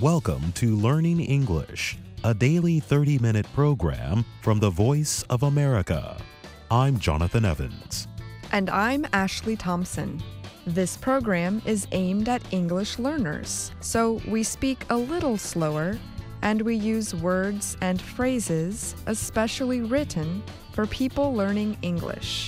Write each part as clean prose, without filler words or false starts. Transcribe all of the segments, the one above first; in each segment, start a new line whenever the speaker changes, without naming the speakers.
Welcome to Learning English, a daily 30-minute program from the Voice of America. I'm Jonathan Evans.
And I'm Ashley Thompson. This program is aimed at English learners, so we speak a little slower and we use words and phrases especially written for people learning English.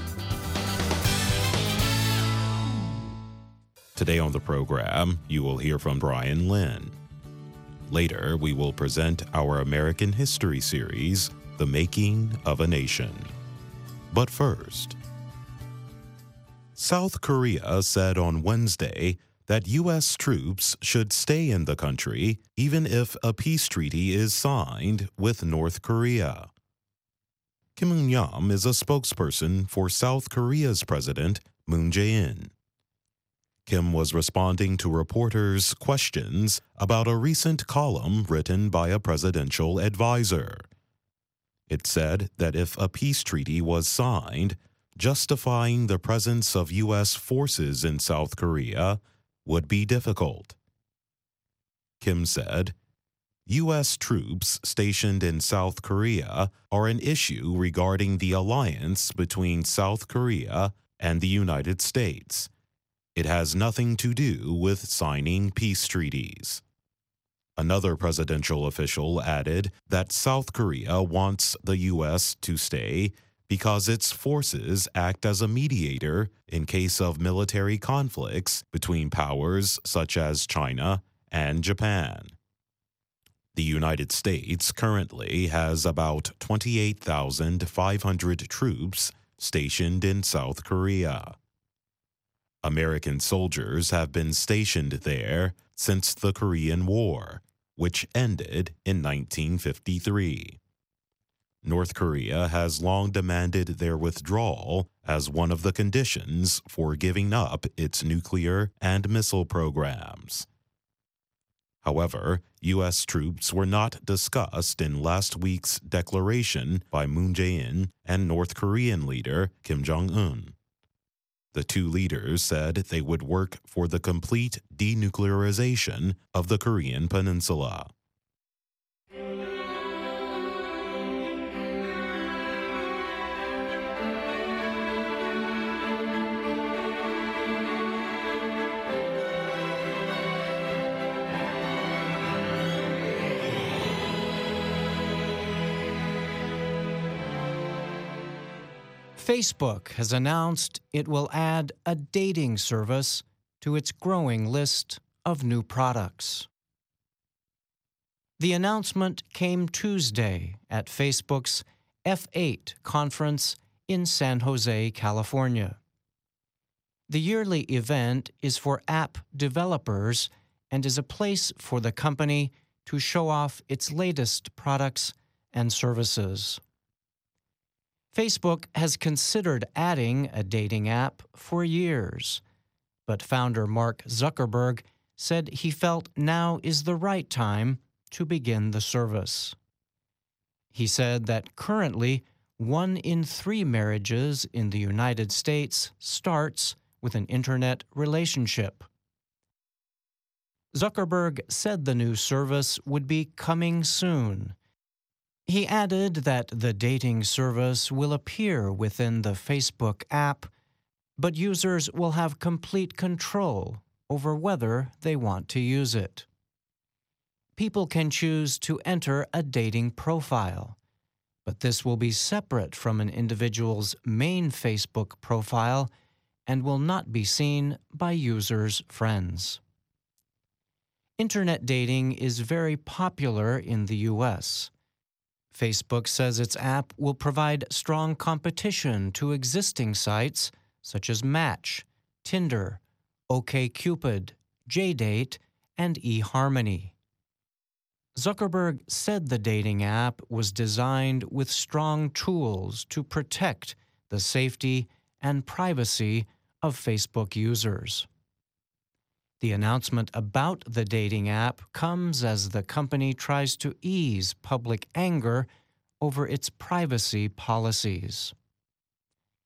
Today on the program, you will hear from Brian Lynn. Later, we will present our American History series, The Making of a Nation. But first, South Korea said on Wednesday that U.S. troops should stay in the country even if a peace treaty is signed with North Korea. Kim Eun-yam is a spokesperson for South Korea's President Moon Jae-in. Kim was responding to reporters' questions about a recent column written by a presidential advisor. It said that if a peace treaty was signed, justifying the presence of U.S. forces in South Korea would be difficult. Kim said, U.S. troops stationed in South Korea are an issue regarding the alliance between South Korea and the United States. It has nothing to do with signing peace treaties. Another presidential official added that South Korea wants the U.S. to stay because its forces act as a mediator in case of military conflicts between powers such as China and Japan. The United States currently has about 28,500 troops stationed in South Korea. American soldiers have been stationed there since the Korean War, which ended in 1953. North Korea has long demanded their withdrawal as one of the conditions for giving up its nuclear and missile programs. However, U.S. troops were not discussed in last week's declaration by Moon Jae-in and North Korean leader Kim Jong-un. The two leaders said they would work for the complete denuclearization of the Korean Peninsula.
Facebook has announced it will add a dating service to its growing list of new products. The announcement came Tuesday at Facebook's F8 conference in San Jose, California. The yearly event is for app developers and is a place for the company to show off its latest products and services. Facebook has considered adding a dating app for years, but founder Mark Zuckerberg said he felt now is the right time to begin the service. He said that currently 1 in 3 marriages in the United States starts with an internet relationship. Zuckerberg said the new service would be coming soon. He added that the dating service will appear within the Facebook app, but users will have complete control over whether they want to use it. People can choose to enter a dating profile, but this will be separate from an individual's main Facebook profile and will not be seen by users' friends. Internet dating is very popular in the U.S. Facebook says its app will provide strong competition to existing sites such as Match, Tinder, OkCupid, JDate, and eHarmony. Zuckerberg said the dating app was designed with strong tools to protect the safety and privacy of Facebook users. The announcement about the dating app comes as the company tries to ease public anger over its privacy policies.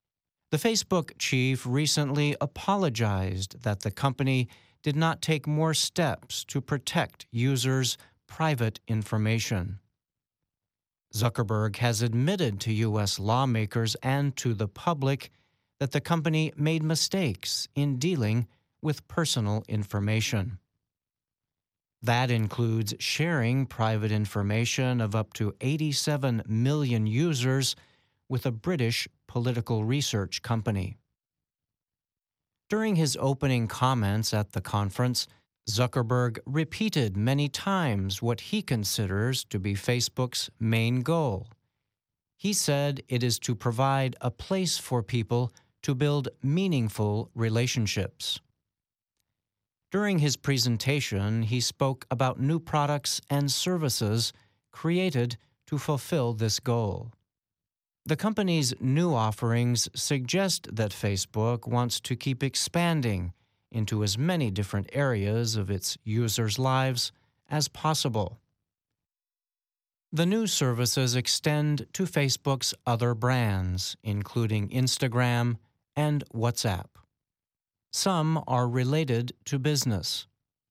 The Facebook chief recently apologized that the company did not take more steps to protect users' private information. Zuckerberg has admitted to U.S. lawmakers and to the public that the company made mistakes in dealing with personal information. That includes sharing private information of up to 87 million users with a British political research company. During his opening comments at the conference, Zuckerberg repeated many times what he considers to be Facebook's main goal. He said it is to provide a place for people to build meaningful relationships. During his presentation, he spoke about new products and services created to fulfill this goal. The company's new offerings suggest that Facebook wants to keep expanding into as many different areas of its users' lives as possible. The new services extend to Facebook's other brands, including Instagram and WhatsApp. Some are related to business.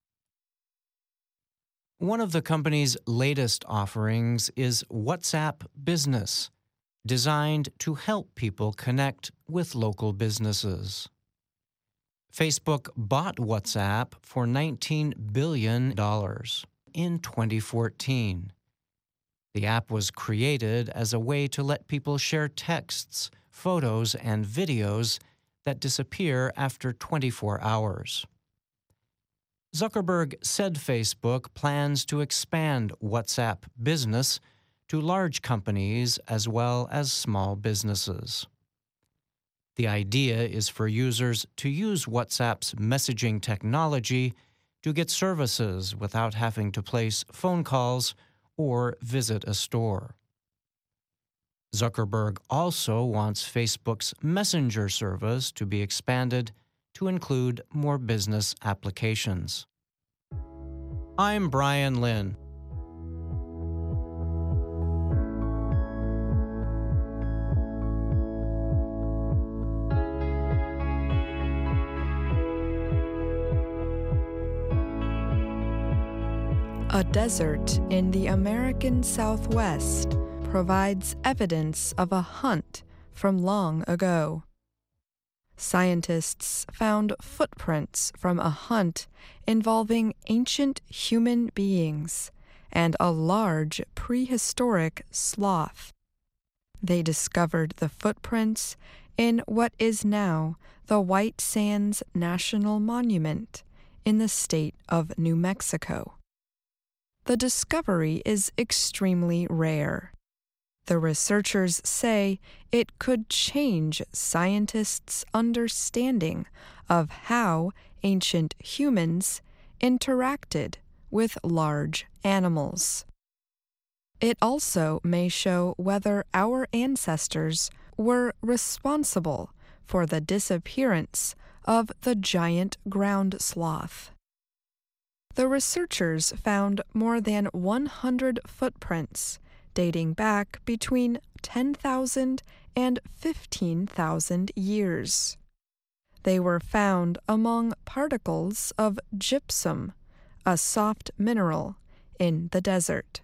One of the company's latest offerings is WhatsApp Business, designed to help people connect with local businesses. Facebook bought WhatsApp for $19 billion in 2014. The app was created as a way to let people share texts, photos, and videos that disappear after 24 hours. Zuckerberg said Facebook plans to expand WhatsApp Business to large companies as well as small businesses. The idea is for users to use WhatsApp's messaging technology to get services without having to place phone calls or visit a store. Zuckerberg also wants Facebook's Messenger service to be expanded to include more business applications. I'm Brian Lynn.
A desert in the American Southwest provides evidence of a hunt from long ago. Scientists found footprints from a hunt involving ancient human beings and a large prehistoric sloth. They discovered the footprints in what is now the White Sands National Monument in the state of New Mexico. The discovery is extremely rare. The researchers say it could change scientists' understanding of how ancient humans interacted with large animals. It also may show whether our ancestors were responsible for the disappearance of the giant ground sloth. The researchers found more than 100 footprints dating back between 10,000 and 15,000 years. They were found among particles of gypsum, a soft mineral, in the desert.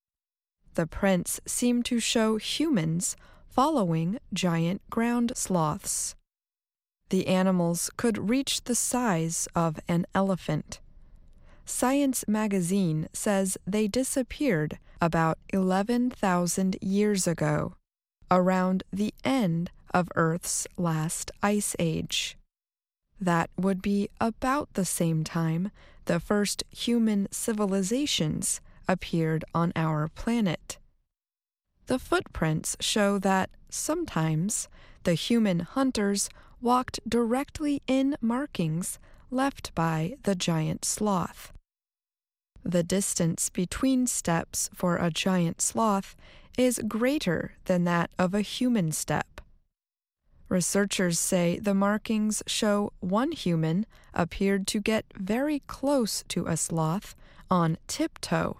The prints seem to show humans following giant ground sloths. The animals could reach the size of an elephant. Science magazine says they disappeared about 11,000 years ago, around the end of Earth's last ice age. That would be about the same time the first human civilizations appeared on our planet. The footprints show that sometimes the human hunters walked directly in markings left by the giant sloth. The distance between steps for a giant sloth is greater than that of a human step. Researchers say the markings show one human appeared to get very close to a sloth on tiptoe.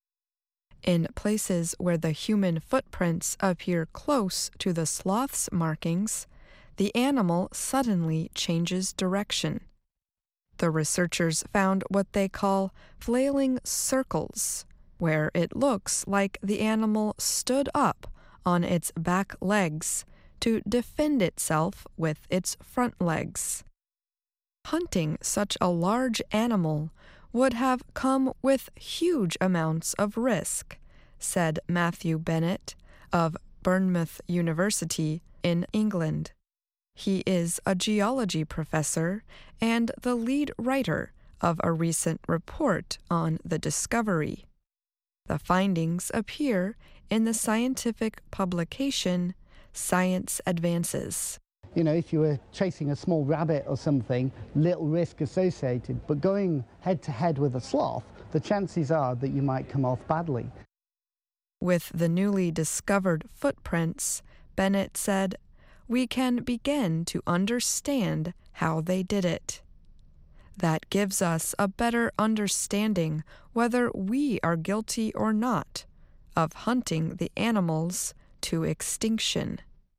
In places where the human footprints appear close to the sloth's markings, the animal suddenly changes direction. The researchers found what they call flailing circles, where it looks like the animal stood up on its back legs to defend itself with its front legs. Hunting such a large animal would have come with huge amounts of risk, said Matthew Bennett of Bournemouth University in England. He is a geology professor and the lead writer of a recent report on the discovery. The findings appear in the scientific publication Science Advances.
You know, if you were chasing a small rabbit or something, little risk associated, but going head to head with a sloth, the chances are that you might come off badly.
With the newly discovered footprints, Bennett said, we can begin to understand how they did it. That gives us a better understanding whether we are guilty or not of hunting the animals to extinction.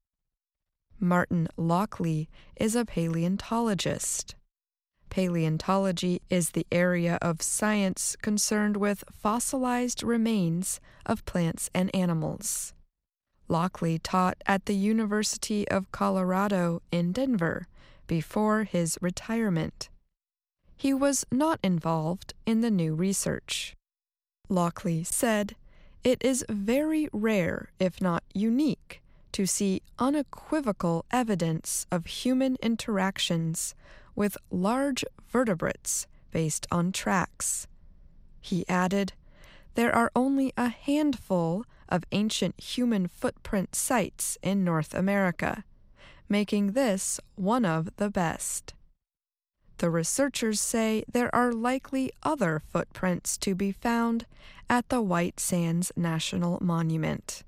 Martin Lockley is a paleontologist. Paleontology is the area of science concerned with fossilized remains of plants and animals. Lockley taught at the University of Colorado in Denver before his retirement. He was not involved in the new research. Lockley said, "It is very rare, if not unique, to see unequivocal evidence of human interactions with large vertebrates based on tracks." He added, "There are only a handful of ancient human footprint sites in North America, making this one of the best." The researchers say there are likely other footprints to be found at the White Sands National Monument.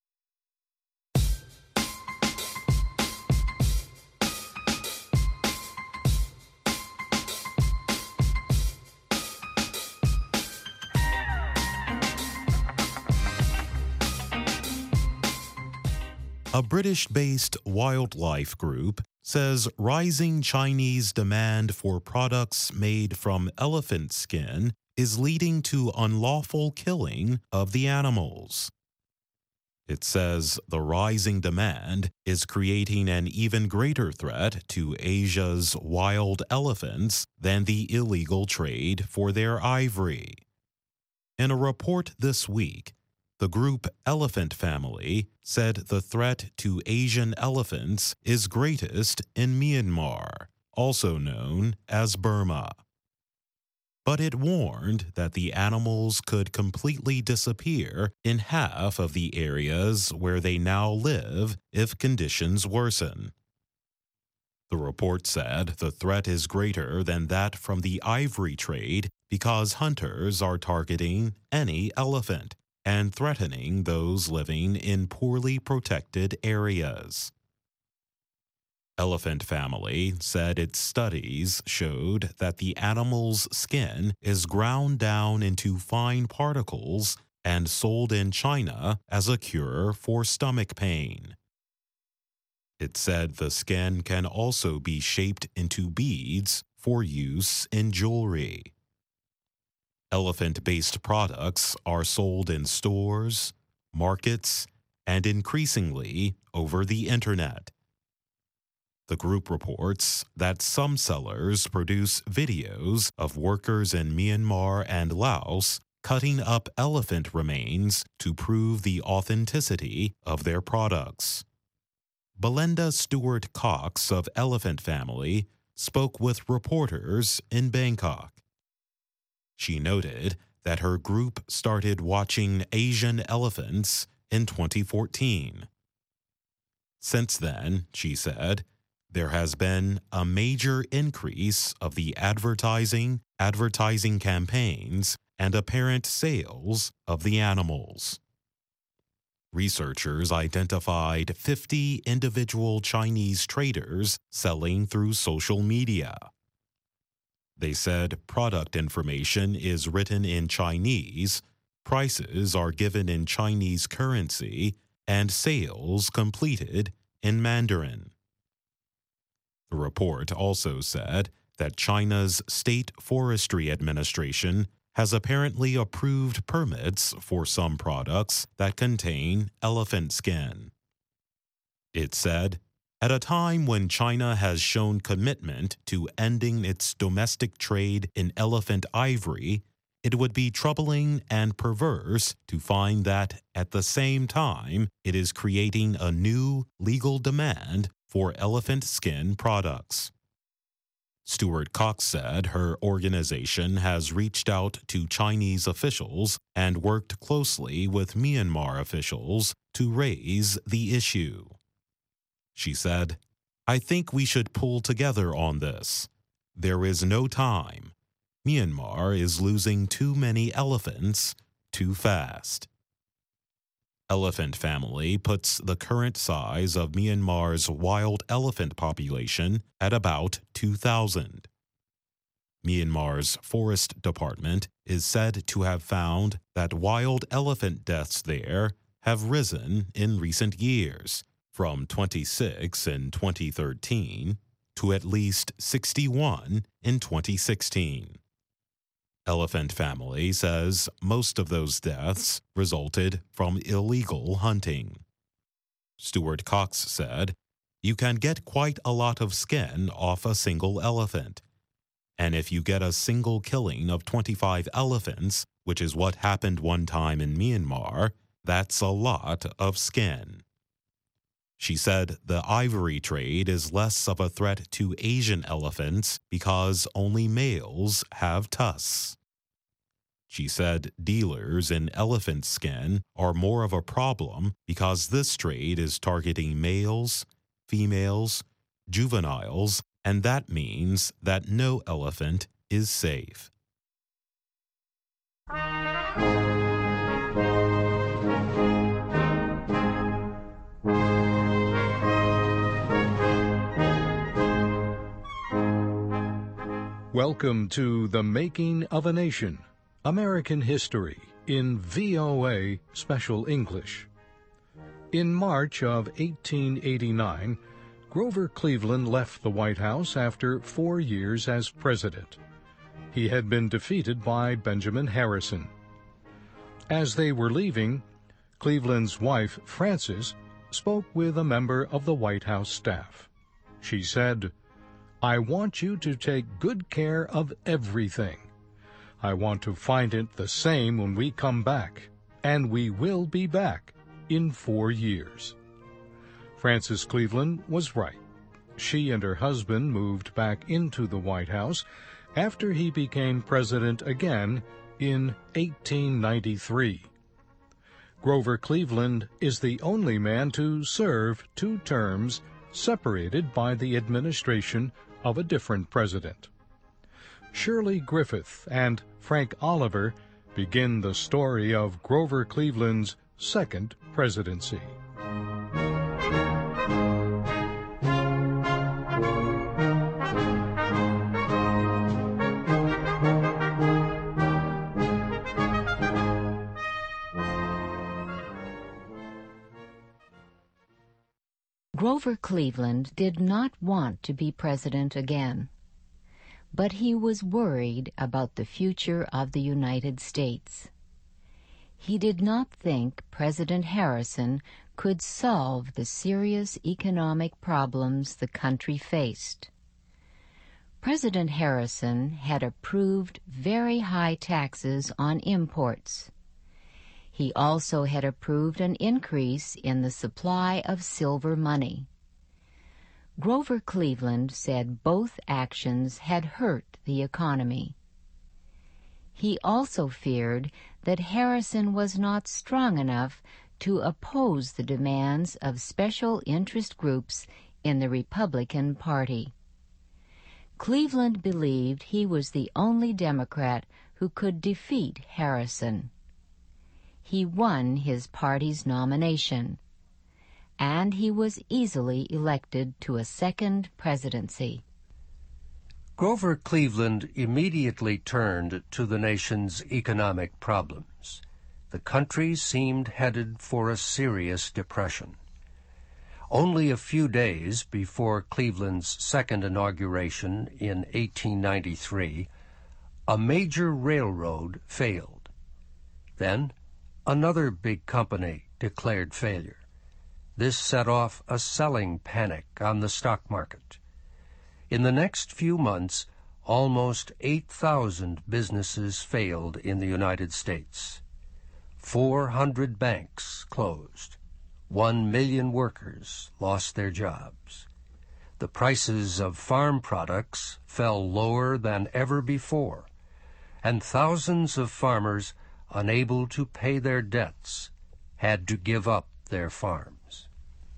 A British-based wildlife group says rising Chinese demand for products made from elephant skin is leading to unlawful killing of the animals. It says the rising demand is creating an even greater threat to Asia's wild elephants than the illegal trade for their ivory. In a report this week, the group Elephant Family said the threat to Asian elephants is greatest in Myanmar, also known as Burma. But it warned that the animals could completely disappear in half of the areas where they now live if conditions worsen. The report said the threat is greater than that from the ivory trade because hunters are targeting any elephant and threatening those living in poorly protected areas. Elephant Family said its studies showed that the animal's skin is ground down into fine particles and sold in China as a cure for stomach pain. It said the skin can also be shaped into beads for use in jewelry. Elephant-based products are sold in stores, markets, and increasingly over the internet. The group reports that some sellers produce videos of workers in Myanmar and Laos cutting up elephant remains to prove the authenticity of their products. Belinda Stewart Cox of Elephant Family spoke with reporters in Bangkok. She noted that her group started watching Asian elephants in 2014. Since then, she said, there has been a major increase of the advertising campaigns, and apparent sales of the animals. Researchers identified 50 individual Chinese traders selling through social media. They said product information is written in Chinese, prices are given in Chinese currency, and sales completed in Mandarin. The report also said that China's State Forestry Administration has apparently approved permits for some products that contain elephant skin. It said, at a time when China has shown commitment to ending its domestic trade in elephant ivory, it would be troubling and perverse to find that at the same time it is creating a new legal demand for elephant skin products. Stuart Cox said her organization has reached out to Chinese officials and worked closely with Myanmar officials to raise the issue. She said, I think we should pull together on this. There is no time. Myanmar is losing too many elephants too fast. Elephant Family puts the current size of Myanmar's wild elephant population at about 2,000. Myanmar's Forest Department is said to have found that wild elephant deaths there have risen in recent years, from 26 in 2013 to at least 61 in 2016. Elephant Family says most of those deaths resulted from illegal hunting. Stuart Cox said, you can get quite a lot of skin off a single elephant. And if you get a single killing of 25 elephants, which is what happened one time in Myanmar, that's a lot of skin. She said the ivory trade is less of a threat to Asian elephants because only males have tusks. She said dealers in elephant skin are more of a problem because this trade is targeting males, females, juveniles, and that means that no elephant is safe.
Welcome to The Making of a Nation, American History in VOA Special English. In March of 1889, Grover Cleveland left the White House after 4 years as president. He had been defeated by Benjamin Harrison. As they were leaving, Cleveland's wife, Frances, spoke with a member of the White House staff. She said, I want you to take good care of everything. I want to find it the same when we come back, and we will be back in 4 years. Frances Cleveland was right. She and her husband moved back into the White House after he became president again in 1893. Grover Cleveland is the only man to serve 2 terms separated by the administration of a different president. Shirley Griffith and Frank Oliver begin the story of Grover Cleveland's second presidency.
Grover Cleveland did not want to be president again, but he was worried about the future of the United States. He did not think President Harrison could solve the serious economic problems the country faced. President Harrison had approved very high taxes on imports. He also had approved an increase in the supply of silver money. Grover Cleveland said both actions had hurt the economy. He also feared that Harrison was not strong enough to oppose the demands of special interest groups in the Republican Party. Cleveland believed he was the only Democrat who could defeat Harrison. He won his party's nomination, and he was easily elected to a second presidency.
Grover Cleveland immediately turned to the nation's economic problems. The country seemed headed for a serious depression. Only a few days before Cleveland's second inauguration in 1893, a major railroad failed. Then, another big company declared failure. This set off a selling panic on the stock market. In the next few months, almost 8,000 businesses failed in the United States. 400 banks closed. 1 million workers lost their jobs. The prices of farm products fell lower than ever before, and thousands of farmers, unable to pay their debts, had to give up their farms.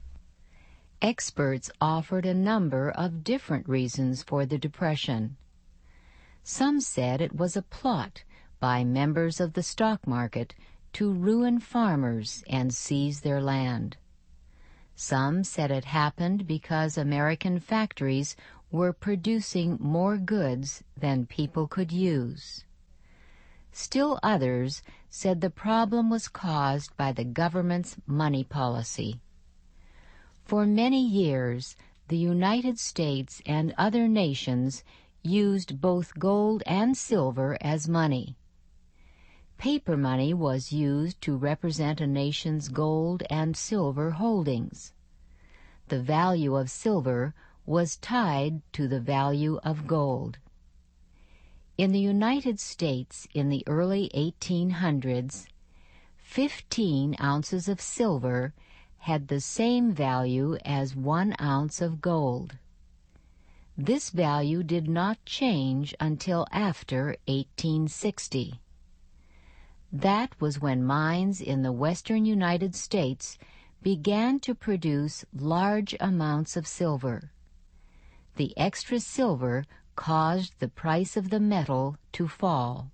Experts offered a number of different reasons for the Depression. Some said it was a plot by members of the stock market to ruin farmers and seize their land. Some said it happened because American factories were producing more goods than people could use. Still others said the problem was caused by the government's money policy. For many years, the United States and other nations used both gold and silver as money. Paper money was used to represent a nation's gold and silver holdings. The value of silver was tied to the value of gold. In the United States in the early 1800s, 15 ounces of silver had the same value as 1 ounce of gold. This value did not change until after 1860. That was when mines in the western United States began to produce large amounts of silver. The extra silver caused the price of the metal to fall.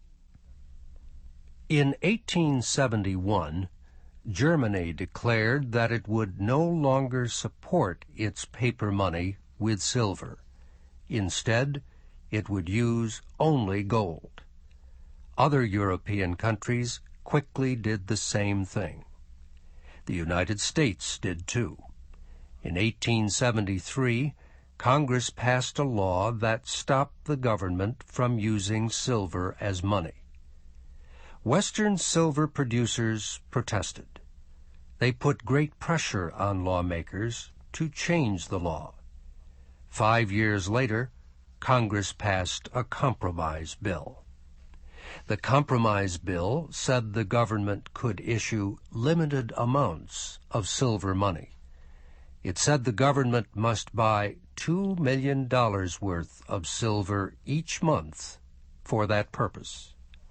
In 1871, Germany declared that it would no longer support its paper money with silver. Instead, it would use only gold. Other European countries quickly did the same thing. The United States did too. In 1873, Congress passed a law that stopped the government from using silver as money. Western silver producers protested. They put great pressure on lawmakers to change the law. 5 years later, Congress passed a compromise bill. The compromise bill said the government could issue limited amounts of silver money. It said the government must buy $2 million worth of silver each month for that purpose.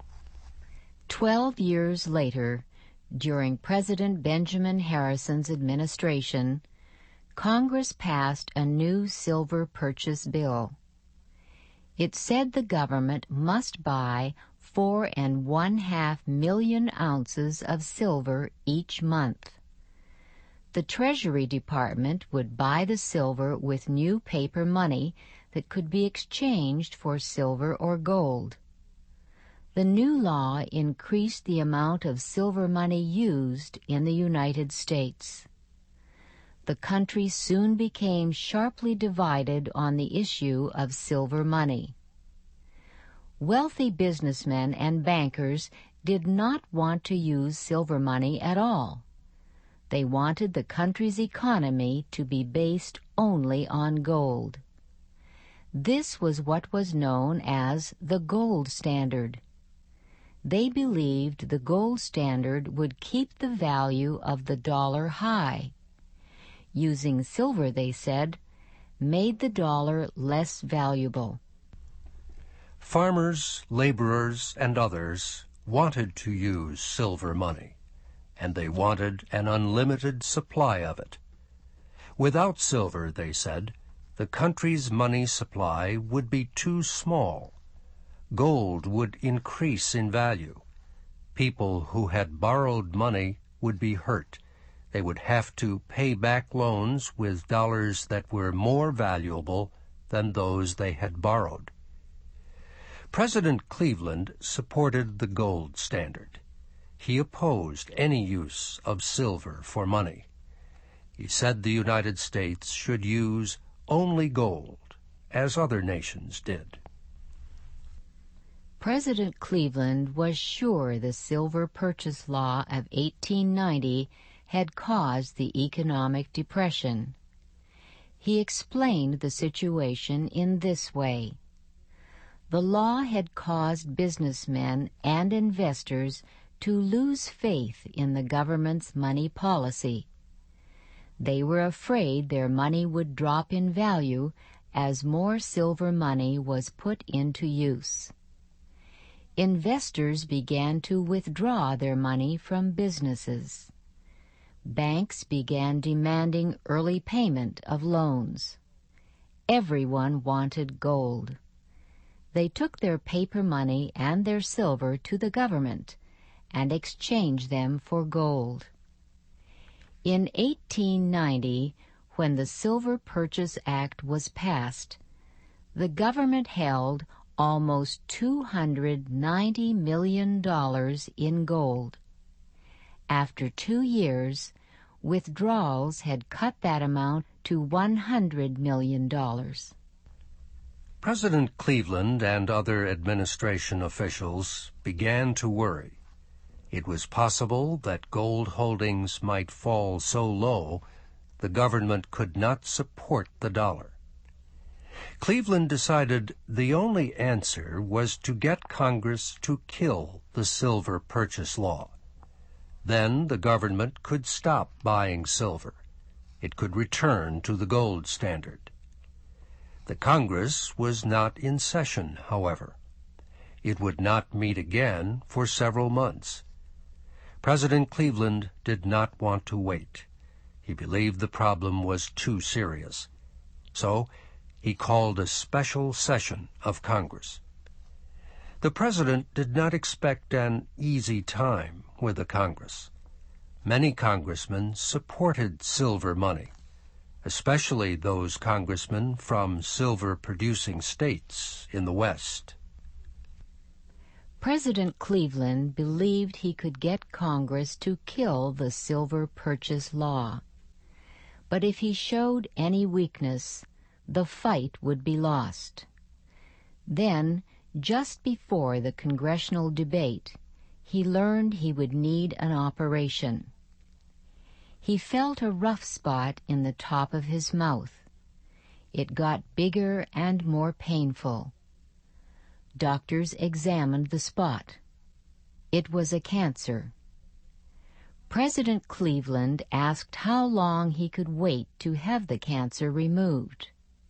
12 years later, during President Benjamin Harrison's administration, Congress passed a new silver purchase bill. It said the government must buy 4.5 million ounces of silver each month. The Treasury Department would buy the silver with new paper money that could be exchanged for silver or gold. The new law increased the amount of silver money used in the United States. The country soon became sharply divided on the issue of silver money. Wealthy businessmen and bankers did not want to use silver money at all. They wanted the country's economy to be based only on gold. This was what was known as the gold standard. They believed the gold standard would keep the value of the dollar high. Using silver, they said, made the dollar less valuable.
Farmers, laborers, and others wanted to use silver money, and they wanted an unlimited supply of it. Without silver, they said, the country's money supply would be too small. Gold would increase in value. People who had borrowed money would be hurt. They would have to pay back loans with dollars that were more valuable than those they had borrowed. President Cleveland supported the gold standard. He opposed any use of silver for money. He said the United States should use only gold, as other nations did.
President Cleveland was sure the Silver Purchase Law of 1890 had caused the economic depression. He explained the situation in this way. The law had caused businessmen and investors to lose faith in the government's money policy. They were afraid their money would drop in value as more silver money was put into use. Investors began to withdraw their money from businesses. Banks began demanding early payment of loans. Everyone wanted gold. They took their paper money and their silver to the government and exchanged them for gold. In 1890, when the Silver Purchase Act was passed, the government held almost $290 million in gold. After 2 years, withdrawals had cut that amount to $100 million.
President Cleveland and other administration officials began to worry. It was possible that gold holdings might fall so low the government could not support the dollar. Cleveland decided the only answer was to get Congress to kill the Silver Purchase Law. Then the government could stop buying silver. It could return to the gold standard. The Congress was not in session, however. It would not meet again for several months. President Cleveland did not want to wait. He believed the problem was too serious. So he called a special session of Congress. The president did not expect an easy time with the Congress. Many congressmen supported silver money, especially those congressmen from silver-producing states in the West.
President Cleveland believed he could get Congress to kill the Silver Purchase Law. But if he showed any weakness, the fight would be lost. Then, just before the congressional debate, he learned he would need an operation. He felt a rough spot in the top of his mouth. It got bigger and more painful. Doctors examined the spot. It was a cancer. President Cleveland asked how long he could wait to have the cancer removed.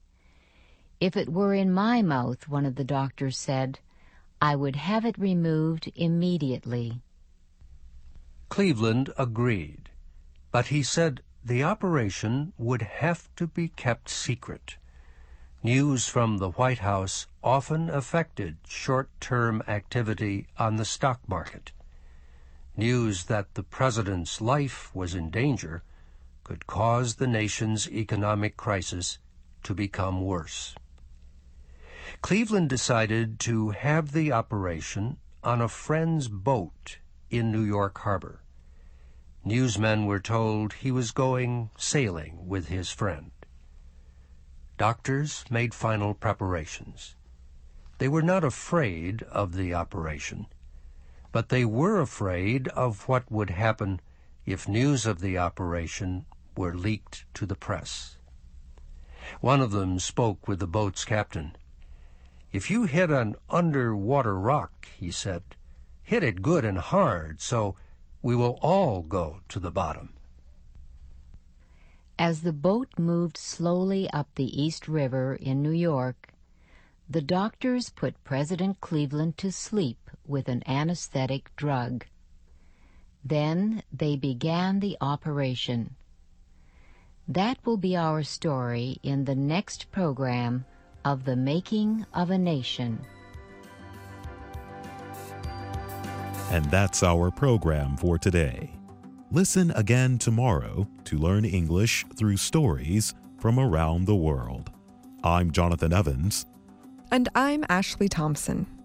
"If it were in my mouth," one of the doctors said, "I would have it removed immediately."
Cleveland agreed, but he said the operation would have to be kept secret. News from the White House often affected short-term activity on the stock market. News that the president's life was in danger could cause the nation's economic crisis to become worse. Cleveland decided to have the operation on a friend's boat in New York Harbor. Newsmen were told he was going sailing with his friend. Doctors made final preparations. They were not afraid of the operation, but they were afraid of what would happen if news of the operation were leaked to the press. One of them spoke with the boat's captain. "If you hit an underwater rock," he said, "hit it good and hard so we will all go to the bottom."
As the boat moved slowly up the East River in New York, the doctors put President Cleveland to sleep with an anesthetic drug. Then they began the operation. That will be our story in the next program of The Making of a Nation.
And that's our program for today. Listen again tomorrow to learn English through stories from around the world. I'm Jonathan Evans.
And I'm Ashley Thompson.